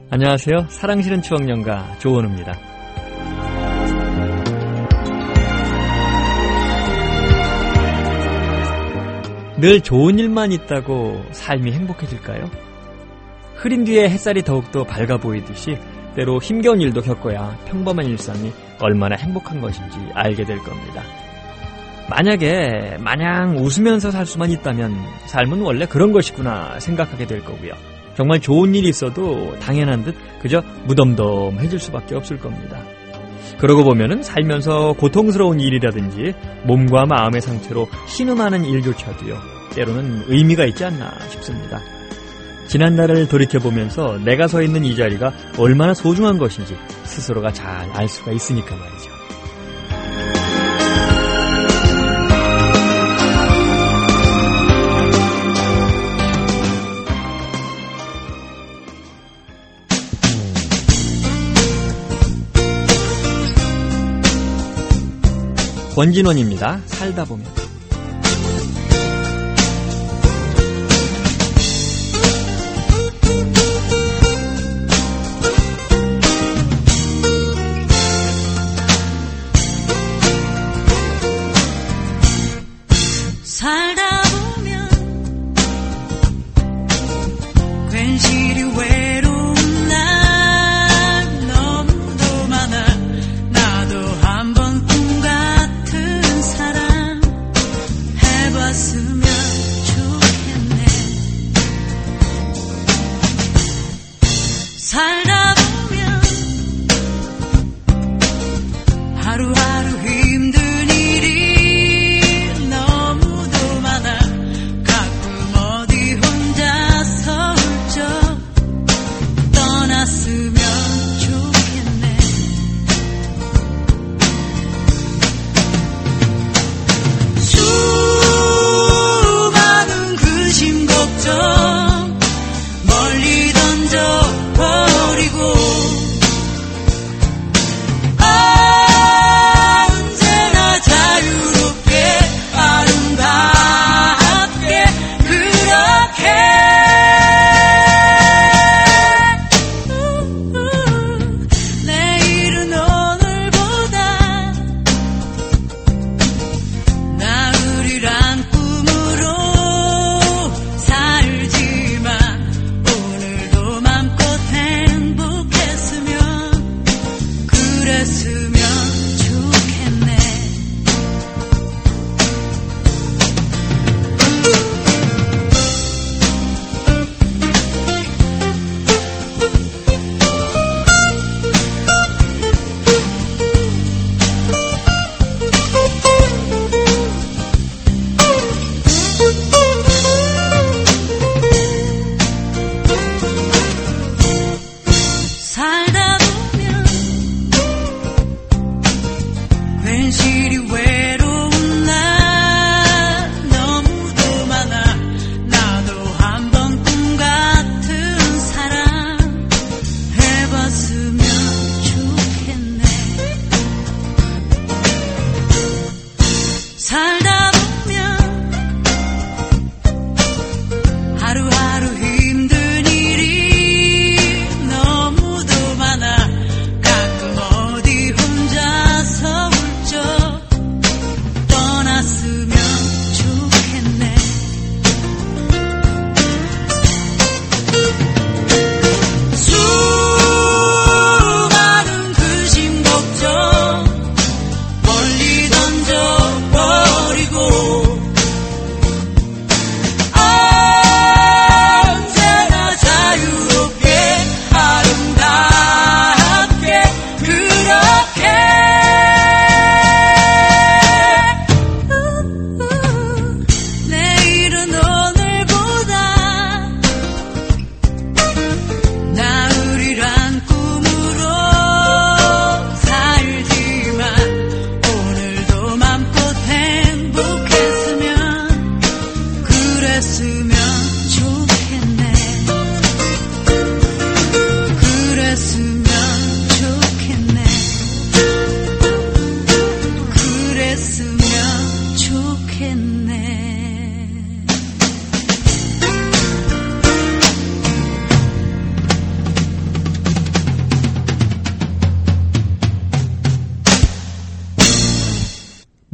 안녕하세요. 사랑 실은 추억연가 조원우입니다. 늘 좋은 일만 있다고 삶이 행복해질까요? 흐린 뒤에 햇살이 더욱더 밝아 보이듯이 때로 힘겨운 일도 겪어야 평범한 일상이 얼마나 행복한 것인지 알게 될 겁니다. 만약에 마냥 웃으면서 살 수만 있다면 삶은 원래 그런 것이구나 생각하게 될 거고요. 정말 좋은 일이 있어도 당연한 듯 그저 무덤덤해질 수밖에 없을 겁니다. 그러고 보면은 살면서 고통스러운 일이라든지 몸과 마음의 상처로 신음하는 일조차도요, 때로는 의미가 있지 않나 싶습니다. 지난날을 돌이켜보면서 내가 서 있는 이 자리가 얼마나 소중한 것인지 스스로가 잘 알 수가 있으니까 말이죠. 권진원입니다. 살다 보면. 살다 보면 괜시리 외로운 날 너무도 많아. 나도 한번 꿈 같은 사랑 해봤으면 좋겠네. 살다 보면 하루하루 힘든 일이 너무도 많아. 가끔 어디 혼자서 훌쩍 떠났으면 좋겠네. 수많은 근심 걱정 멀리 던져버리고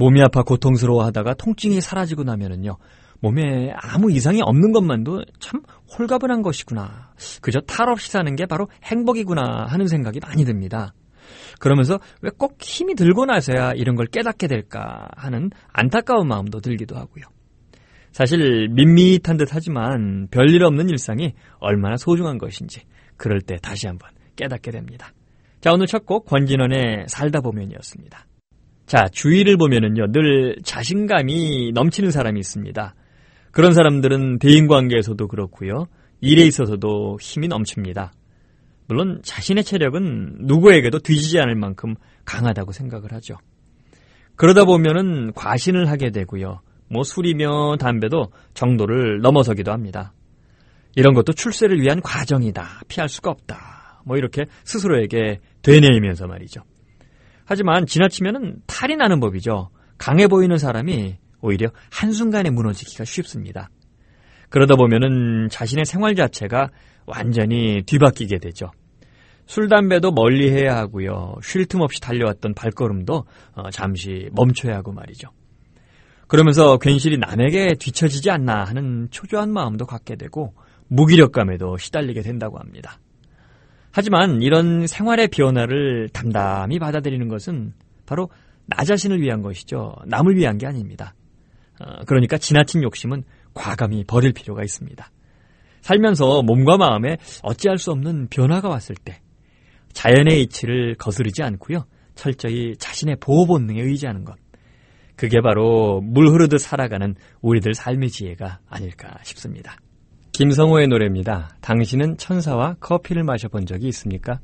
몸이 아파 고통스러워하다가 통증이 사라지고 나면은요, 몸에 아무 이상이 없는 것만도 참 홀가분한 것이구나. 그저 탈 없이 사는 게 바로 행복이구나 하는 생각이 많이 듭니다. 그러면서 왜 꼭 힘이 들고 나서야 이런 걸 깨닫게 될까 하는 안타까운 마음도 들기도 하고요. 사실 밋밋한 듯 하지만 별일 없는 일상이 얼마나 소중한 것인지 그럴 때 다시 한번 깨닫게 됩니다. 자, 오늘 첫 곡 권진원의 살다 보면이었습니다. 자, 주위를 보면은요, 늘 자신감이 넘치는 사람이 있습니다. 그런 사람들은 대인관계에서도 그렇고요, 일에 있어서도 힘이 넘칩니다. 물론 자신의 체력은 누구에게도 뒤지지 않을 만큼 강하다고 생각을 하죠. 그러다 보면은 과신을 하게 되고요, 술이며 담배도 정도를 넘어서기도 합니다. 이런 것도 출세를 위한 과정이다, 피할 수가 없다, 이렇게 스스로에게 되뇌이면서 말이죠. 하지만 지나치면은 탈이 나는 법이죠. 강해 보이는 사람이 오히려 한순간에 무너지기가 쉽습니다. 그러다 보면은 자신의 생활 자체가 완전히 뒤바뀌게 되죠. 술, 담배도 멀리해야 하고요, 쉴 틈 없이 달려왔던 발걸음도 잠시 멈춰야 하고 말이죠. 그러면서 괜시리 남에게 뒤처지지 않나 하는 초조한 마음도 갖게 되고 무기력감에도 시달리게 된다고 합니다. 하지만 이런 생활의 변화를 담담히 받아들이는 것은 바로 나 자신을 위한 것이죠. 남을 위한 게 아닙니다. 그러니까 지나친 욕심은 과감히 버릴 필요가 있습니다. 살면서 몸과 마음에 어찌할 수 없는 변화가 왔을 때 자연의 이치를 거스르지 않고요, 철저히 자신의 보호 본능에 의지하는 것, 그게 바로 물 흐르듯 살아가는 우리들 삶의 지혜가 아닐까 싶습니다. 김성호의 노래입니다. 당신은 천사와 커피를 마셔본 적이 있습니까?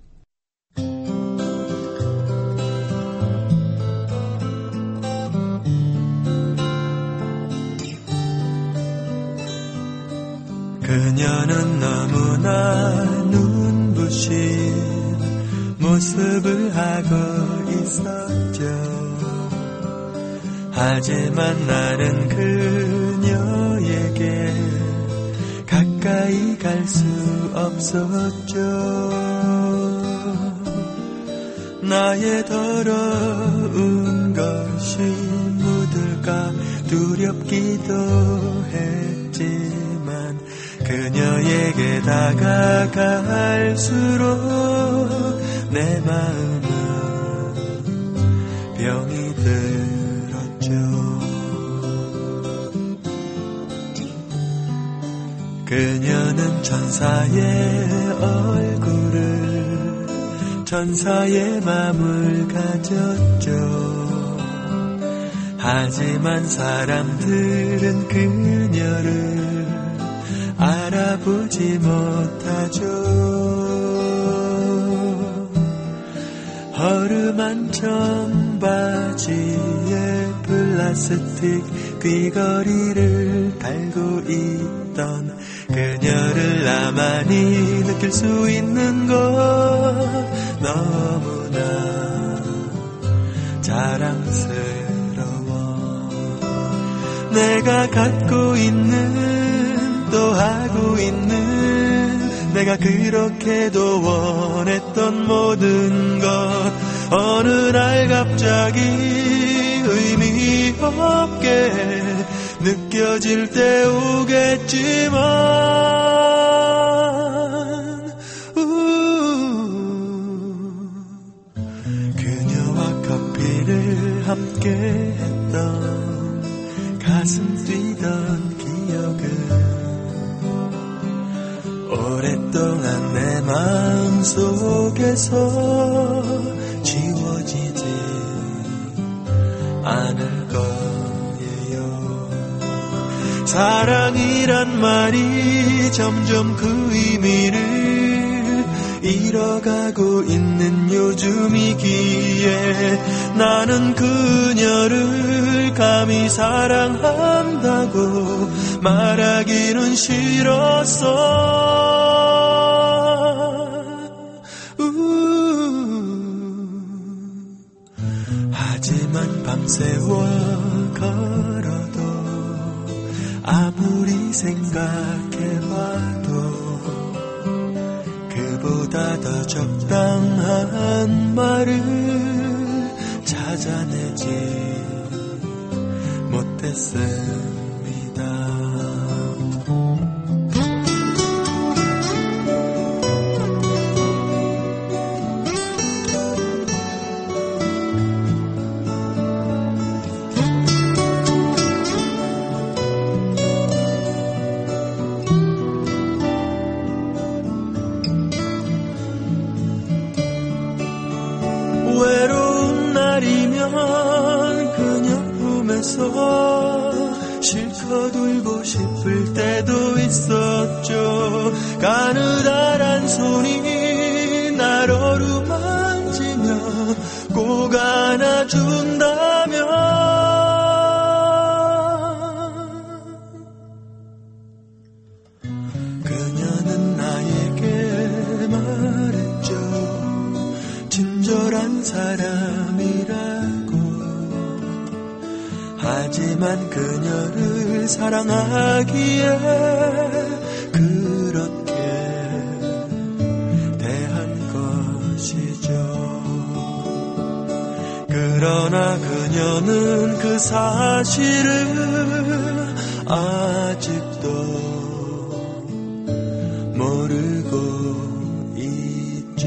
그녀는 너무나 눈부신 모습을 하고 있었죠. 하지만 나는 그녀에게 가까이 갈 수 없었죠. 나의 더러운 것이 묻을까 두렵기도 했지만 그녀에게 다가갈수록 내 마음은 병이 들었죠. 그녀는 천사의 얼굴을, 천사의 맘을 가졌죠. 하지만 사람들은 그녀를 알아보지 못하죠. 허름한 청바지에 플라스틱 귀걸이를 달고 있던 그녀를 나만이 느낄 수 있는 것, 너무나 자랑스러워. 내가 갖고 있는, 또 하고 있는, 내가 그렇게도 원했던 모든 것, 어느 날 갑자기 의미 없게 느껴질 때 오겠지만, 그녀와 커피를 함께 했던, 가슴 뛰던 기억은 오랫동안 내 마음 속에서 지워지지 않을 거예요. 사랑이란 말이 점점 그 의미를 잃어가고 있는 요즘이기에 나는 그녀를 감히 사랑한다고 말하기는 싫었어. 하지만 밤새워 걸어도 아무리 생각해봐도 그보다 더 적당한 말을 찾아내지 하겠습니다. 외로운 날이면 그녀 품에서 실컷 울고 싶을 때도 있었죠. 가느다란 손이 날 어루만지며 꼭 안아준다면 그녀는 나에게 말했죠. 친절한 사람이라고. 하지만 그녀를 사랑하기에 그렇게 대한 것이죠. 그러나 그녀는 그 사실을 아직도 모르고 있죠.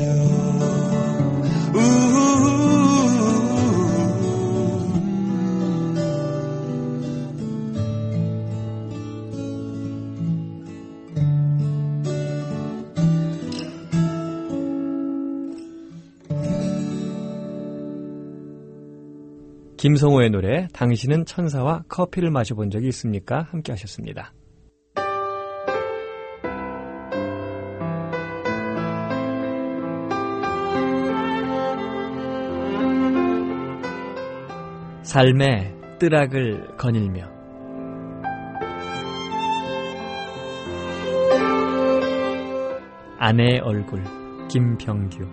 김성호의 노래 당신은 천사와 커피를 마셔본 적이 있습니까? 함께 하셨습니다. 삶의 뜨락을 거닐며 아내의 얼굴 김병규.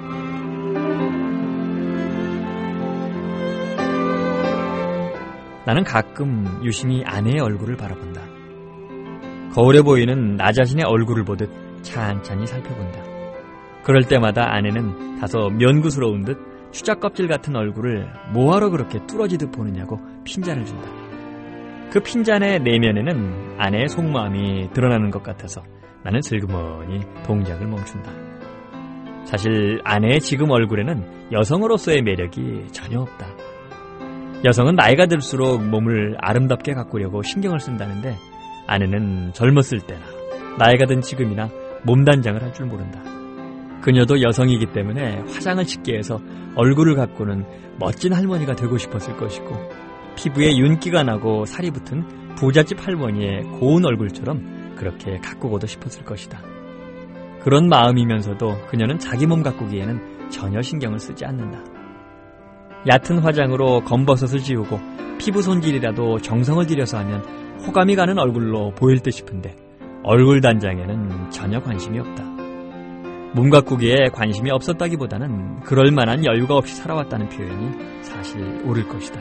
나는 가끔 유심히 아내의 얼굴을 바라본다. 거울에 보이는 나 자신의 얼굴을 보듯 찬찬히 살펴본다. 그럴 때마다 아내는 다소 면구스러운 듯 추자껍질 같은 얼굴을 뭐하러 그렇게 뚫어지듯 보느냐고 핀잔을 준다. 그 핀잔의 내면에는 아내의 속마음이 드러나는 것 같아서 나는 슬그머니 동작을 멈춘다. 사실 아내의 지금 얼굴에는 여성으로서의 매력이 전혀 없다. 여성은 나이가 들수록 몸을 아름답게 가꾸려고 신경을 쓴다는데 아내는 젊었을 때나 나이가 든 지금이나 몸단장을 할 줄 모른다. 그녀도 여성이기 때문에 화장을 짙게 해서 얼굴을 가꾸는 멋진 할머니가 되고 싶었을 것이고 피부에 윤기가 나고 살이 붙은 부잣집 할머니의 고운 얼굴처럼 그렇게 가꾸고도 싶었을 것이다. 그런 마음이면서도 그녀는 자기 몸 가꾸기에는 전혀 신경을 쓰지 않는다. 얕은 화장으로 검버섯을 지우고 피부 손질이라도 정성을 들여서 하면 호감이 가는 얼굴로 보일 듯 싶은데 얼굴 단장에는 전혀 관심이 없다. 몸 가꾸기에 관심이 없었다기보다는 그럴 만한 여유가 없이 살아왔다는 표현이 사실 옳을 것이다.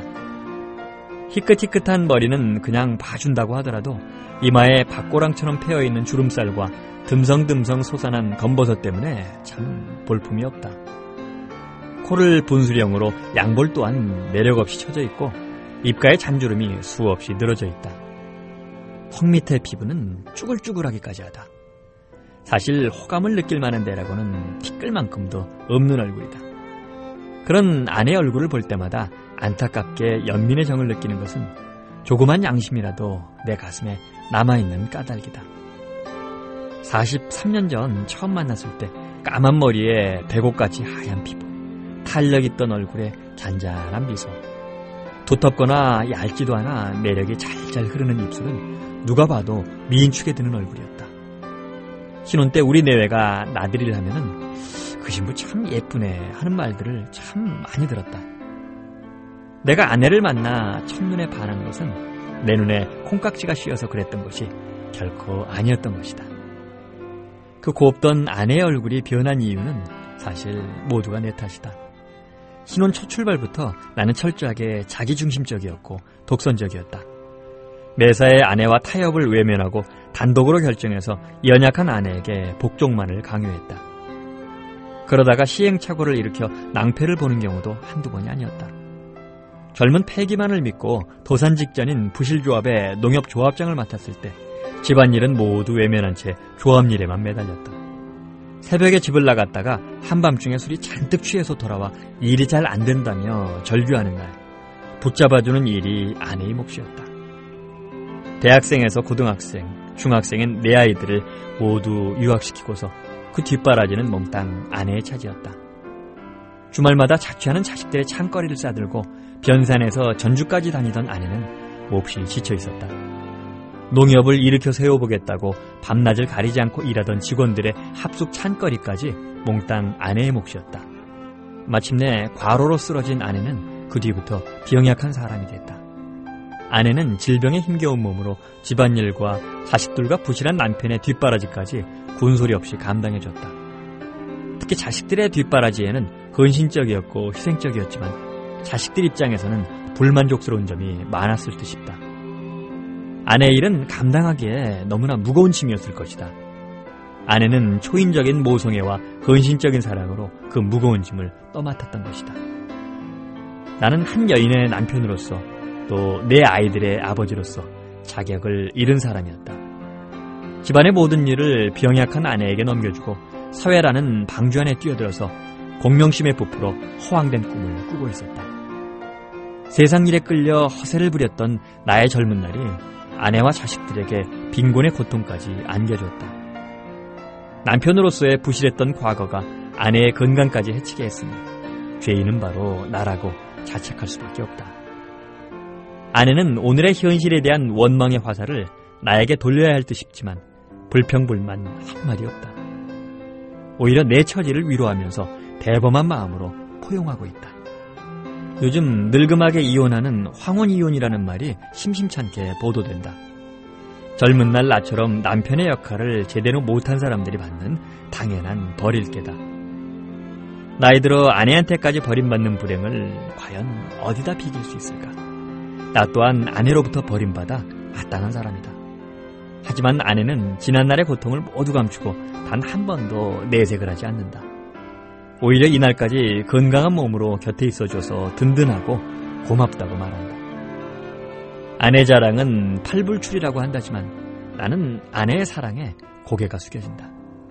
희끗희끗한 머리는 그냥 봐준다고 하더라도 이마에 박고랑처럼 패어있는 주름살과 듬성듬성 솟아난 검버섯 때문에 참 볼품이 없다. 코를 분수령으로 양볼 또한 매력없이 쳐져 있고 입가에 잔주름이 수없이 늘어져 있다. 턱 밑의 피부는 쭈글쭈글하기까지 하다. 사실 호감을 느낄 만한 데라고는 티끌만큼도 없는 얼굴이다. 그런 아내 얼굴을 볼 때마다 안타깝게 연민의 정을 느끼는 것은 조그만 양심이라도 내 가슴에 남아있는 까닭이다. 43년 전 처음 만났을 때 까만 머리에 백옥같이 하얀 피부, 탄력 있던 얼굴에 잔잔한 미소, 두텁거나 얇지도 않아 매력이 잘잘 흐르는 입술은 누가 봐도 미인축에 드는 얼굴이었다. 신혼 때 우리 내외가 나들이를 하면은 그 신부 참 예쁘네 하는 말들을 참 많이 들었다. 내가 아내를 만나 첫눈에 반한 것은 내 눈에 콩깍지가 씌어서 그랬던 것이 결코 아니었던 것이다. 그 곱던 아내의 얼굴이 변한 이유는 사실 모두가 내 탓이다. 신혼 첫 출발부터 나는 철저하게 자기중심적이었고 독선적이었다. 매사에 아내와 타협을 외면하고 단독으로 결정해서 연약한 아내에게 복종만을 강요했다. 그러다가 시행착오를 일으켜 낭패를 보는 경우도 한두 번이 아니었다. 젊은 패기만을 믿고 도산 직전인 부실조합의 농협조합장을 맡았을 때 집안일은 모두 외면한 채 조합일에만 매달렸다. 새벽에 집을 나갔다가 한밤중에 술이 잔뜩 취해서 돌아와 일이 잘 안 된다며 절규하는 날, 붙잡아주는 일이 아내의 몫이었다. 대학생에서 고등학생, 중학생인 네 아이들을 모두 유학시키고서 그 뒷바라지는 몽땅 아내의 차지였다. 주말마다 자취하는 자식들의 창거리를 싸들고 변산에서 전주까지 다니던 아내는 몹시 지쳐 있었다. 농협을 일으켜 세워보겠다고 밤낮을 가리지 않고 일하던 직원들의 합숙 찬거리까지 몽땅 아내의 몫이었다. 마침내 과로로 쓰러진 아내는 그 뒤부터 병약한 사람이 됐다. 아내는 질병에 힘겨운 몸으로 집안일과 자식들과 부실한 남편의 뒷바라지까지 군소리 없이 감당해줬다. 특히 자식들의 뒷바라지에는 헌신적이었고 희생적이었지만 자식들 입장에서는 불만족스러운 점이 많았을 듯 싶다. 아내의 일은 감당하기에 너무나 무거운 짐이었을 것이다. 아내는 초인적인 모성애와 헌신적인 사랑으로 그 무거운 짐을 떠맡았던 것이다. 나는 한 여인의 남편으로서 또 내 아이들의 아버지로서 자격을 잃은 사람이었다. 집안의 모든 일을 병약한 아내에게 넘겨주고 사회라는 방주 안에 뛰어들어서 공명심에 부풀어 허황된 꿈을 꾸고 있었다. 세상 일에 끌려 허세를 부렸던 나의 젊은 날이 아내와 자식들에게 빈곤의 고통까지 안겨줬다. 남편으로서의 부실했던 과거가 아내의 건강까지 해치게 했으니 죄인은 바로 나라고 자책할 수밖에 없다. 아내는 오늘의 현실에 대한 원망의 화살을 나에게 돌려야 할 듯 싶지만 불평불만 한마디 없다. 오히려 내 처지를 위로하면서 대범한 마음으로 포용하고 있다. 요즘 늙음하게 이혼하는 황혼이혼이라는 말이 심심찮게 보도된다. 젊은 날 나처럼 남편의 역할을 제대로 못한 사람들이 받는 당연한 버릴게다. 나이 들어 아내한테까지 버림받는 불행을 과연 어디다 비길 수 있을까? 나 또한 아내로부터 버림받아 마땅한 사람이다. 하지만 아내는 지난날의 고통을 모두 감추고 단 한 번도 내색을 하지 않는다. 오히려 이날까지 건강한 몸으로 곁에 있어줘서 든든하고 고맙다고 말한다. 아내 자랑은 팔불출이라고 한다지만 나는 아내의 사랑에 고개가 숙여진다.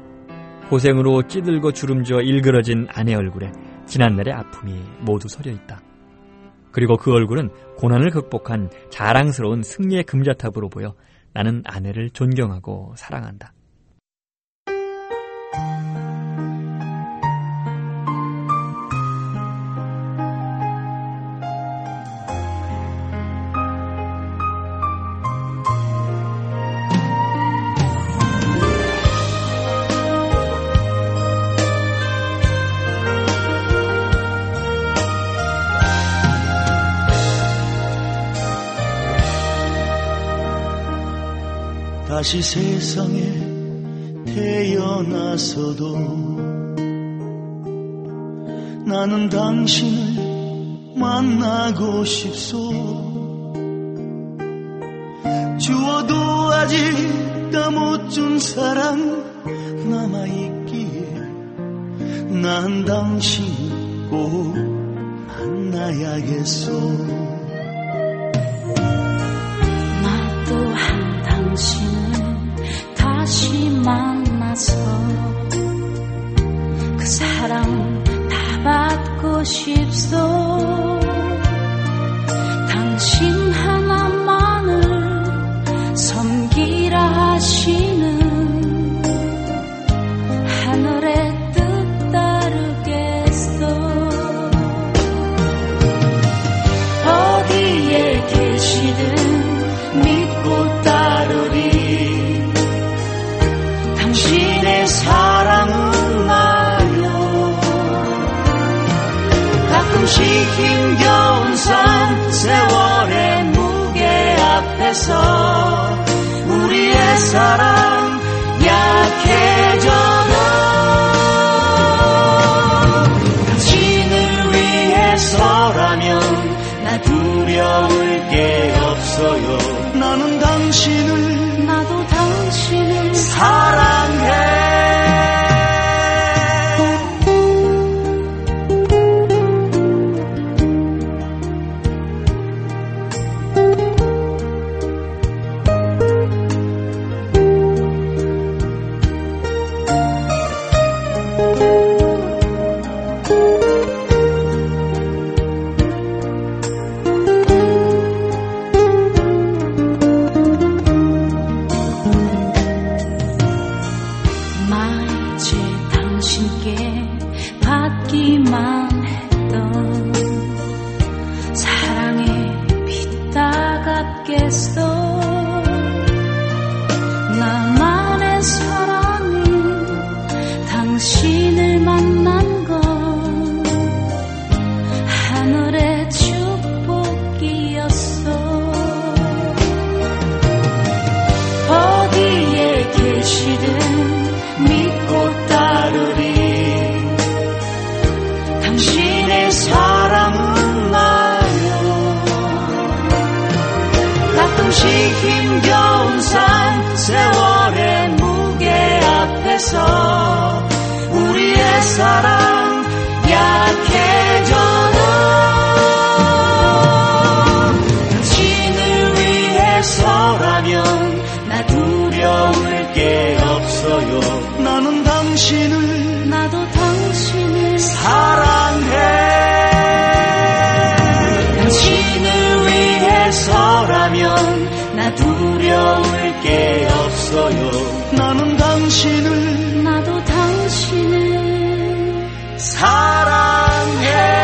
고생으로 찌들고 주름져 일그러진 아내 얼굴에 지난날의 아픔이 모두 서려있다. 그리고 그 얼굴은 고난을 극복한 자랑스러운 승리의 금자탑으로 보여 나는 아내를 존경하고 사랑한다. 다시 세상에 태어나서도 나는 당신을 만나고 싶소. 주어도 아직 다 못 준 사랑 남아있기에 난 당신을 꼭 만나야겠소. 나 또한 당신을 다시 만나서 그 사랑 다 받고 싶소. 당신 하나만을 섬기라 하시는 하늘의 뜻 따르겠소. 어디에 계시든 믿고 따르리. 당신의 사랑은 나요. 가끔씩 힘겨운 삶 세월의 무게 앞에서 우리의 사랑 약해져도 당신을 위해서라면 나 두려울 게 없어요. 나는 당신을 나도 당신을 사랑해. 사랑 약해져도 당신을 위해서라면 나 두려울 게 없어요. 나는 당신을 나도 당신을 사랑해. 당신을 위해서라면 나 두려울 게 없어요. 나는 당신을 나도 당신을 사랑해.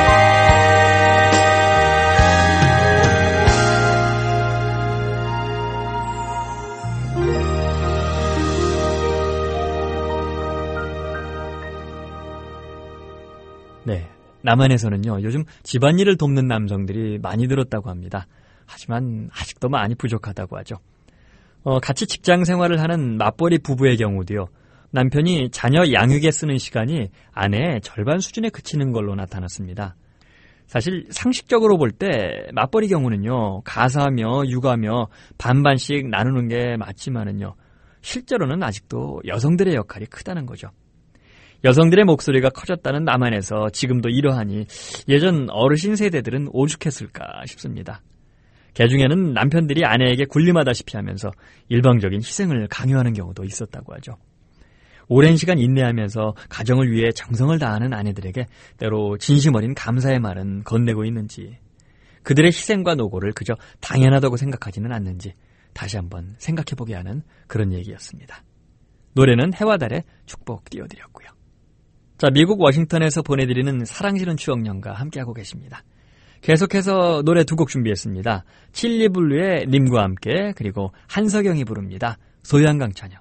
네, 남한에서는요, 요즘 집안일을 돕는 남성들이 많이 늘었다고 합니다. 하지만 아직도 많이 부족하다고 하죠. 같이 직장 생활을 하는 맞벌이 부부의 경우도요, 남편이 자녀 양육에 쓰는 시간이 아내의 절반 수준에 그치는 걸로 나타났습니다. 사실 상식적으로 볼 때 맞벌이 경우는요, 가사며 육아며 반반씩 나누는 게 맞지만은요, 실제로는 아직도 여성들의 역할이 크다는 거죠. 여성들의 목소리가 커졌다는 남한에서 지금도 이러하니 예전 어르신 세대들은 오죽했을까 싶습니다. 개중에는 남편들이 아내에게 군림하다시피 하면서 일방적인 희생을 강요하는 경우도 있었다고 하죠. 오랜 시간 인내하면서 가정을 위해 정성을 다하는 아내들에게 때로 진심 어린 감사의 말은 건네고 있는지, 그들의 희생과 노고를 그저 당연하다고 생각하지는 않는지 다시 한번 생각해보게 하는 그런 얘기였습니다. 노래는 해와 달의 축복 띄워드렸고요. 자, 미국 워싱턴에서 보내드리는 사랑지는 추억연가 함께하고 계십니다. 계속해서 노래 두 곡 준비했습니다. 칠리블루의 님과 함께, 그리고 한석영이 부릅니다. 소양강처녀.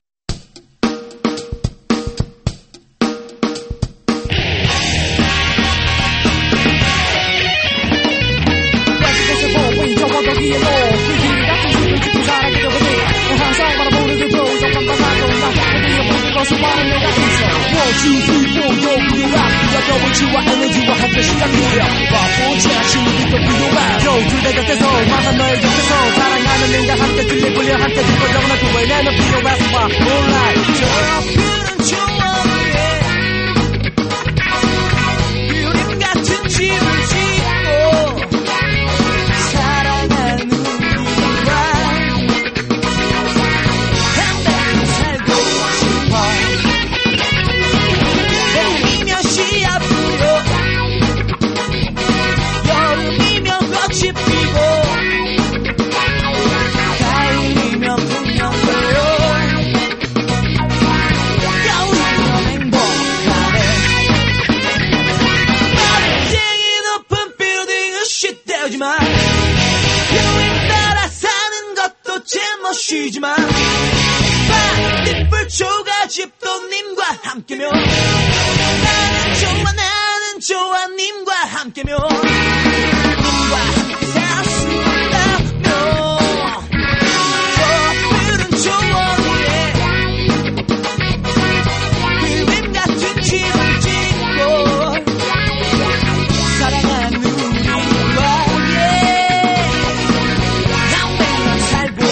더블주와 에너지와 함께 시작되려 와보자 신비도 필요한 겨우 내 곁에서 망한 너의 곁에서 사랑하는 내가 함께 들려보려 함께 듣고 영원한 꿈을 내는 필요해서 와 온라인 저 앞은 좋아해 그림 같은 집을 짓고 사랑하는 우리와 함께 살고 싶어 봄이면 시야 불어 여름이면 꽃이 피고 가을이면 풍년 보여 겨울이면 행복하네 멋쟁이 높은 빌딩은 쉿대우지만 유행 따라 사는 것도 제멋이지만 반딧불 초가집도 님과 함께면 나는 좋아 님과 함께면 님과 함께 살 수 있다면 저 푸른 초원에 그림 같은 집을 짓고 사랑하는 우리와 함께만 살고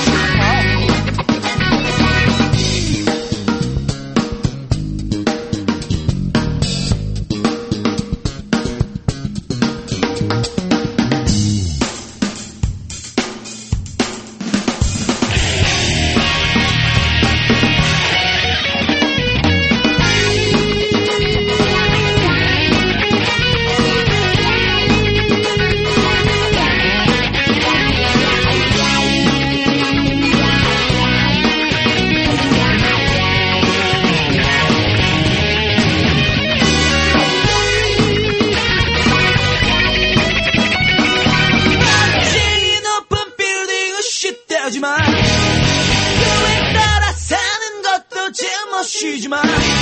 하지만 유행 따라 사는 것도 제멋이지만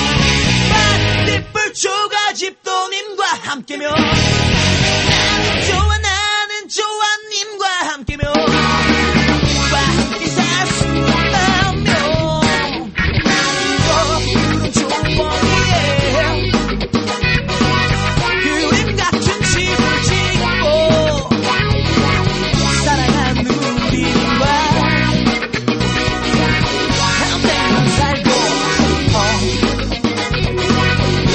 반딧불 초가집도 님과 함께면 나는 좋아 님과 함께면 님과 함께 살 수 있다면 저 푸른 초원에 그림 같은 집을 짓고 사랑하는 우리와 함께만 살고 싶어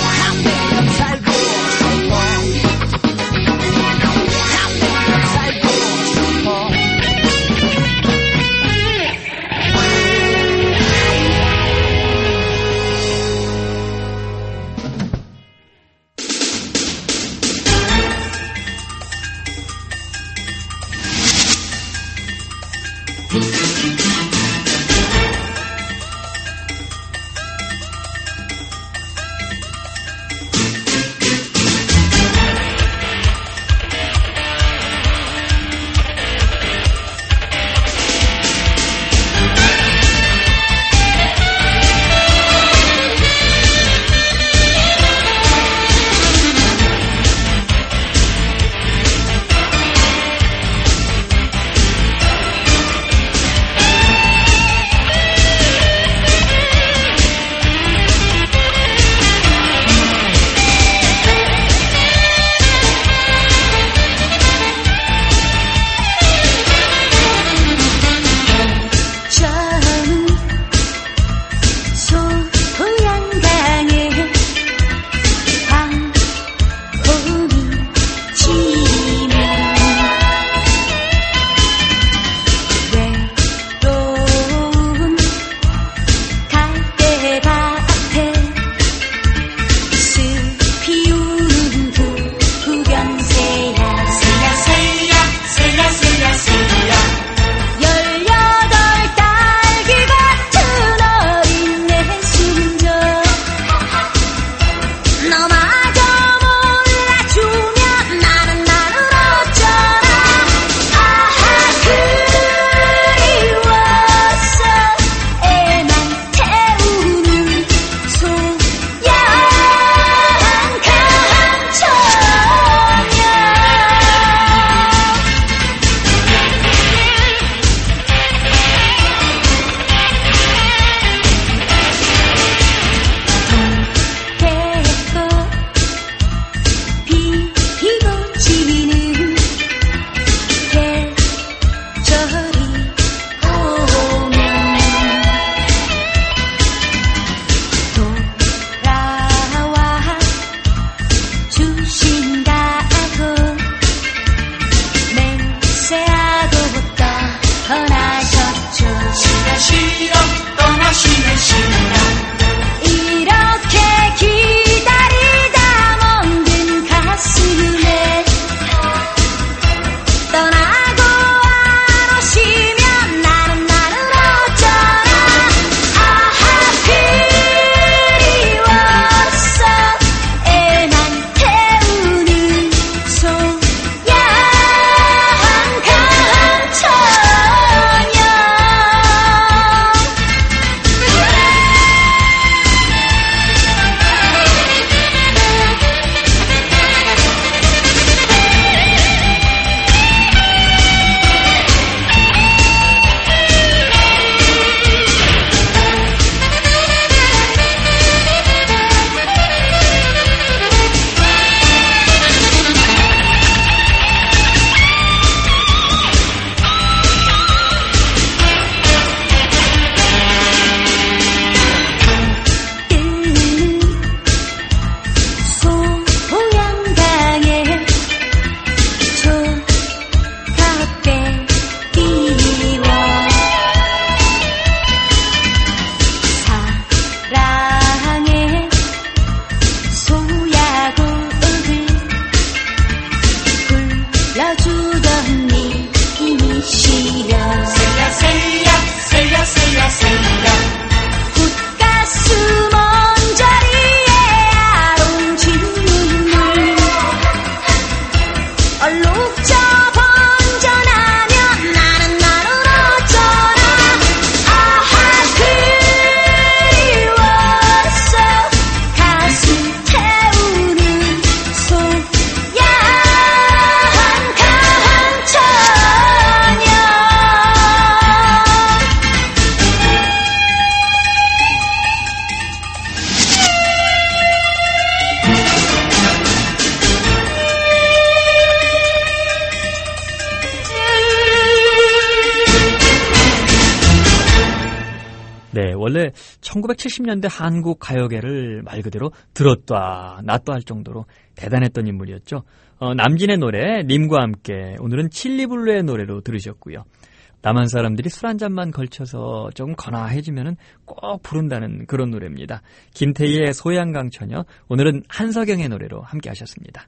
원래 1970년대 한국 가요계를 말 그대로 들었다 놨다 할 정도로 대단했던 인물이었죠. 남진의 노래 님과 함께, 오늘은 칠리블루의 노래로 들으셨고요. 남한 사람들이 술 한 잔만 걸쳐서 조금 거나해지면 꼭 부른다는 그런 노래입니다. 김태희의 소양강 처녀, 오늘은 한석영의 노래로 함께 하셨습니다.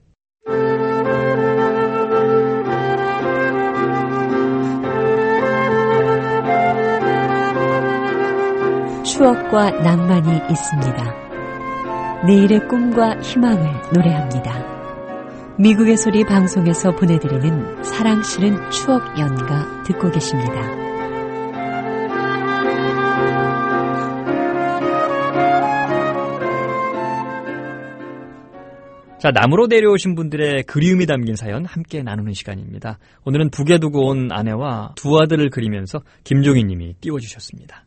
추억과 낭만이 있습니다. 내일의 꿈과 희망을 노래합니다. 미국의 소리 방송에서 보내드리는 사랑 실은 추억 연가 듣고 계십니다. 자, 남으로 내려오신 분들의 그리움이 담긴 사연 함께 나누는 시간입니다. 오늘은 북에 두고 온 아내와 두 아들을 그리면서 김종희 님이 띄워주셨습니다.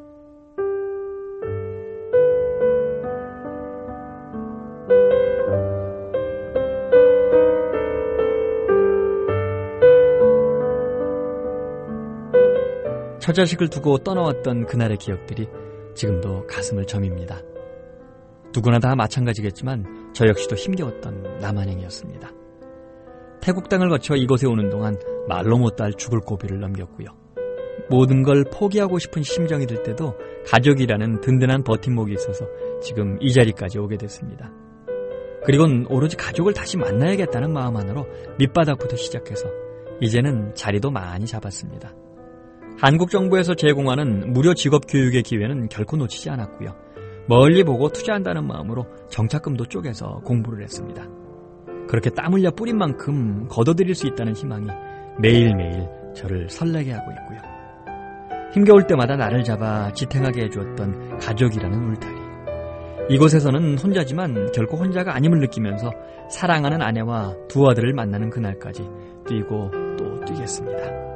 처자식을 두고 떠나왔던 그날의 기억들이 지금도 가슴을 저밉니다. 누구나 다 마찬가지겠지만 저 역시도 힘겨웠던 남한행이었습니다. 태국 땅을 거쳐 이곳에 오는 동안 말로 못할 죽을 고비를 넘겼고요. 모든 걸 포기하고 싶은 심정이 들 때도 가족이라는 든든한 버팀목이 있어서 지금 이 자리까지 오게 됐습니다. 그리고는 오로지 가족을 다시 만나야겠다는 마음 하나로 밑바닥부터 시작해서 이제는 자리도 많이 잡았습니다. 한국 정부에서 제공하는 무료 직업 교육의 기회는 결코 놓치지 않았고요. 멀리 보고 투자한다는 마음으로 정착금도 쪼개서 공부를 했습니다. 그렇게 땀 흘려 뿌린 만큼 거둬들일 수 있다는 희망이 매일매일 저를 설레게 하고 있고요. 힘겨울 때마다 나를 잡아 지탱하게 해주었던 가족이라는 울타리. 이곳에서는 혼자지만 결코 혼자가 아님을 느끼면서 사랑하는 아내와 두 아들을 만나는 그날까지 뛰고 또 뛰겠습니다.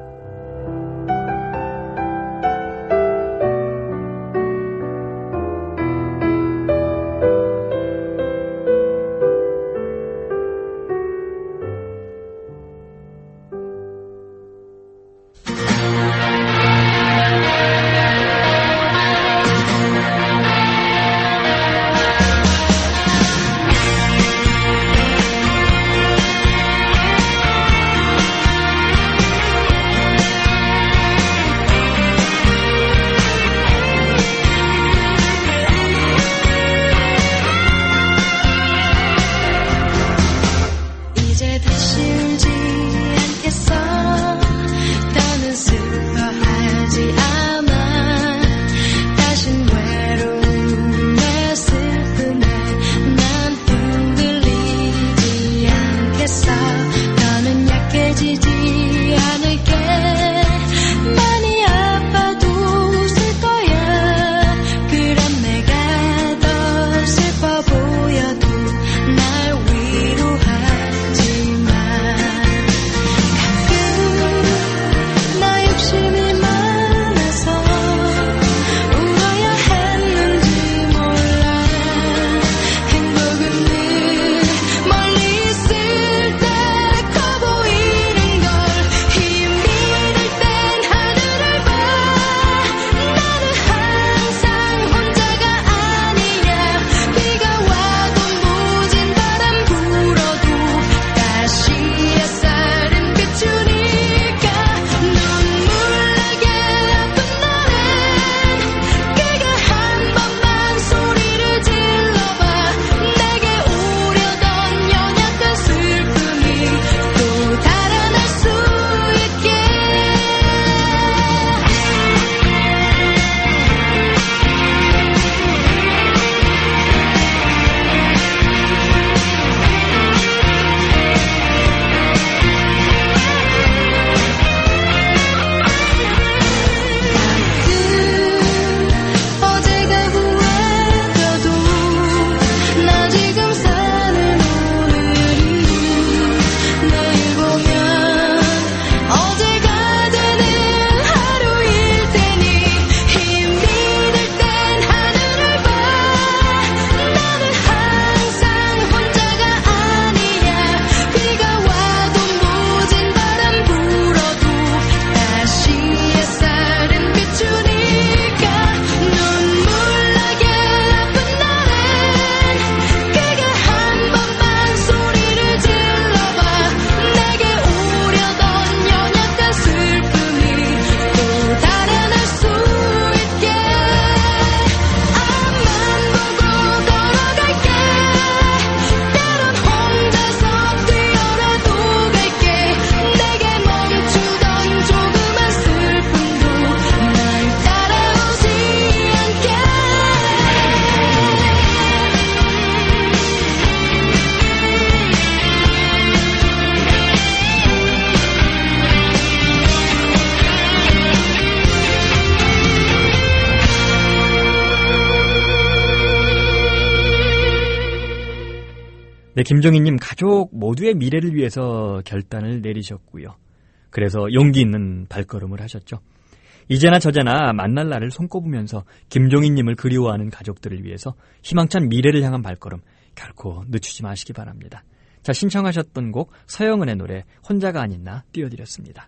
네, 김종희님 가족 모두의 미래를 위해서 결단을 내리셨고요. 그래서 용기 있는 발걸음을 하셨죠. 이제나 저제나 만날 날을 손꼽으면서 김종희님을 그리워하는 가족들을 위해서 희망찬 미래를 향한 발걸음 결코 늦추지 마시기 바랍니다. 자, 신청하셨던 곡 서영은의 노래 혼자가 아닌 나 띄워드렸습니다.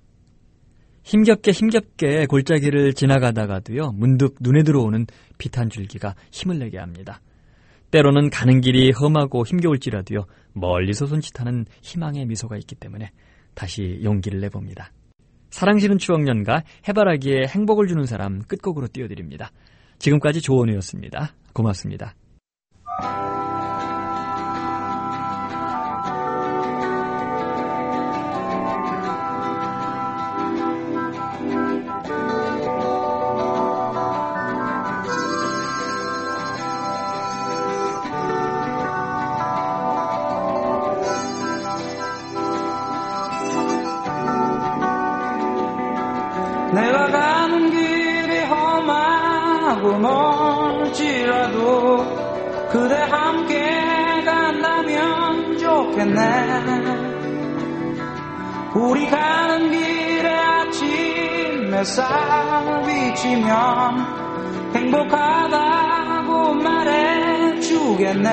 힘겹게 골짜기를 지나가다가도요, 문득 눈에 들어오는 빛 한 줄기가 힘을 내게 합니다. 때로는 가는 길이 험하고 힘겨울지라도요, 멀리서 손짓하는 희망의 미소가 있기 때문에 다시 용기를 내봅니다. 사랑 실은 추억연가 해바라기에 행복을 주는 사람 끝곡으로 띄워드립니다. 지금까지 조원우였습니다. 고맙습니다. 내가 가는 길이 험하고 멀지라도 그대 함께 간다면 좋겠네. 우리 가는 길에 아침 햇살 비치면 행복하다고 말해주겠네.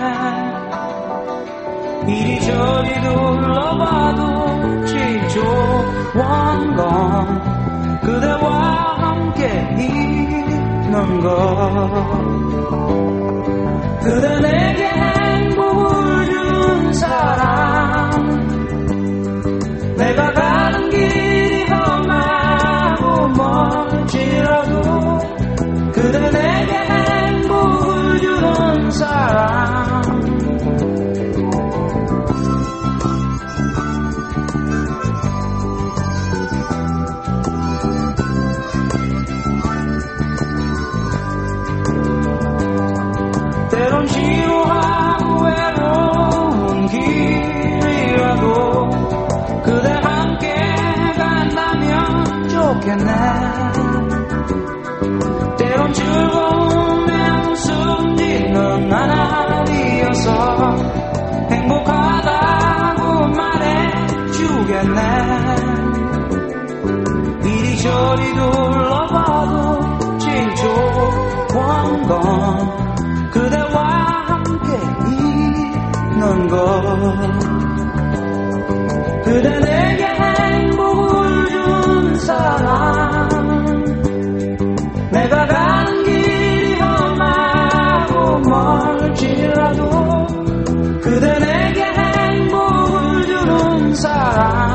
이리저리 둘러봐도 제일 좋은 건 그대와 함께 있는 것. 그대 내게 행복을 준 사람. 내가 가는 길이 험하고 멀지라도 그대 내게 행복을 주는 사람. 때론 지루하고 외로운 길이라도 그대 함께 간다면 좋겠네. 때론 즐거움에 웃음 짓는 나날이어서 행복하다고 말해주겠네. 이리저리 둘러봐도 제일 좋은 건 그대와 함께 있는 것. 그대 내게 행복을 준 사람. 내가 가는 길이 험하고 멀지라도 그대 내게 행복을 주는 사람.